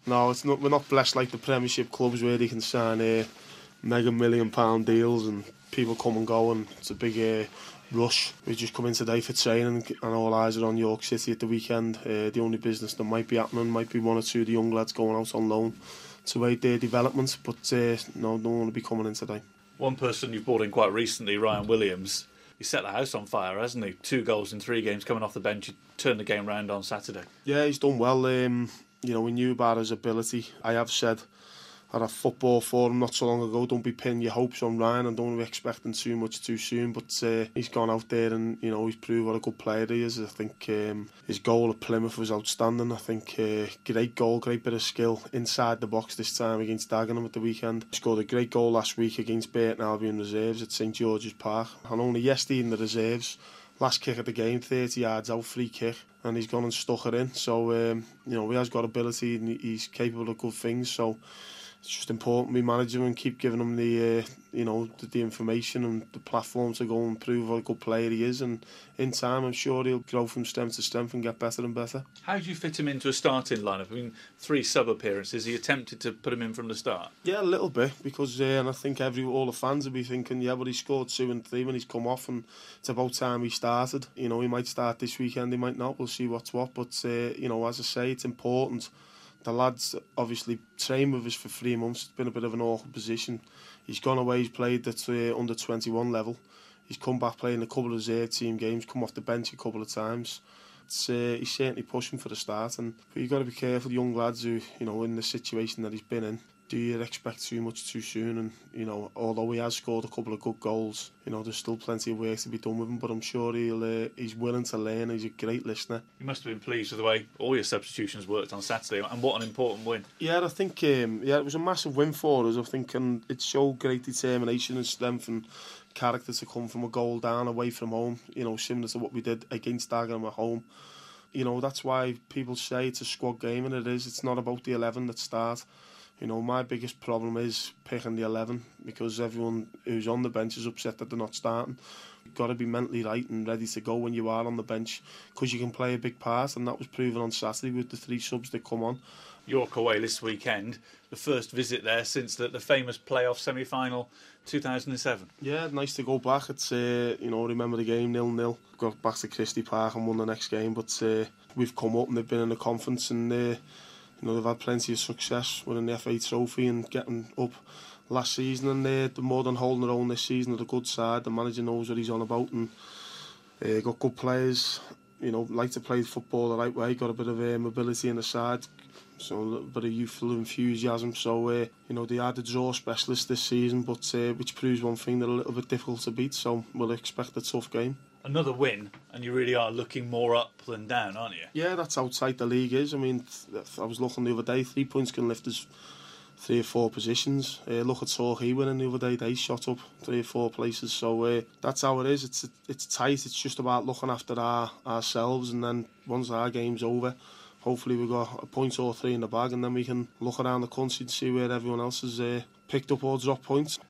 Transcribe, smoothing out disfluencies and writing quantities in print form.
No, it's not. We're not blessed like the Premiership clubs where they can sign mega £1 million deals and people come and go and it's a big rush. We just come in today for training and all eyes are on York City at the weekend. The only business that might be happening might be one or two of the young lads going out on loan to aid their development, but no one will be coming in today. One person you've brought in quite recently, Ryan Williams, he set the house on fire, hasn't he? 2 goals in 3 games coming off the bench. He turned the game round on Saturday. Yeah, he's done well. We knew about his ability. I have said at a football forum not so long ago, don't be pinning your hopes on Ryan and don't be expecting too much too soon, but he's gone out there and he's proved what a good player he is. I think his goal at Plymouth was outstanding. I think great goal, great bit of skill inside the box this time against Dagenham at the weekend. He scored a great goal last week against Burton Albion reserves at St George's Park, and only yesterday in the reserves, last kick of the game, 30 yards out, free kick, and he's gone and stuck it in. So he has got ability and he's capable of good things, so it's just important we manage him and keep giving him the information and the platform to go and prove what a good player he is, and in time I'm sure he'll grow from strength to strength and get better and better. How do you fit him into a starting lineup? I mean, 3 sub appearances. Are you tempted to put him in from the start? Yeah, a little bit, because and I think all the fans will be thinking, yeah, but he scored 2 and 3 when he's come off, and it's about time he started. He might start this weekend, he might not. We'll see what's what. But as I say, it's important. The lads obviously trained with us for 3 months. It's been a bit of an awkward position. He's gone away, he's played at under 21 level. He's come back playing a couple of reserve team games, come off the bench a couple of times. He's certainly pushing for the start, but you've got to be careful, young lads who, in the situation that he's been in. Do you expect too much too soon? And, although he has scored a couple of good goals, there's still plenty of work to be done with him, but I'm sure he's willing to learn. He's a great listener. You must have been pleased with the way all your substitutions worked on Saturday, and what an important win. Yeah, I think it was a massive win for us, I think, and it showed great determination and strength and character to come from a goal down away from home, similar to what we did against Dagenham at home. That's why people say it's a squad game, and it is. It's not about the 11 that start. My biggest problem is picking the 11, because everyone who's on the bench is upset that they're not starting. You've got to be mentally right and ready to go when you are on the bench, because you can play a big part, and that was proven on Saturday with the 3 subs that come on. York away this weekend, the first visit there since the famous playoff semi-final 2007. Yeah, nice to go back. It's remember the game 0-0. Got back to Christie Park and won the next game, but we've come up and they've been in the conference, and they've had plenty of success winning the FA Trophy and getting up last season, and they're more than holding their own this season. They're a good side. The manager knows what he's on about, and got good players. Like to play football the right way. Got a bit of mobility in the side, so a little bit of youthful enthusiasm. So they are the draw specialists this season, but which proves one thing: they're a little bit difficult to beat. So we'll expect a tough game. Another win, and you really are looking more up than down, aren't you? Yeah, that's how tight the league is. I mean, I was looking the other day, 3 points can lift us 3 or 4 positions. Look at Torquay winning the other day, they shot up 3 or 4 places. So that's how it is. It's tight. It's just about looking after ourselves, and then once our game's over, hopefully we've got a point or 3 in the bag, and then we can look around the country and see where everyone else has picked up or dropped points.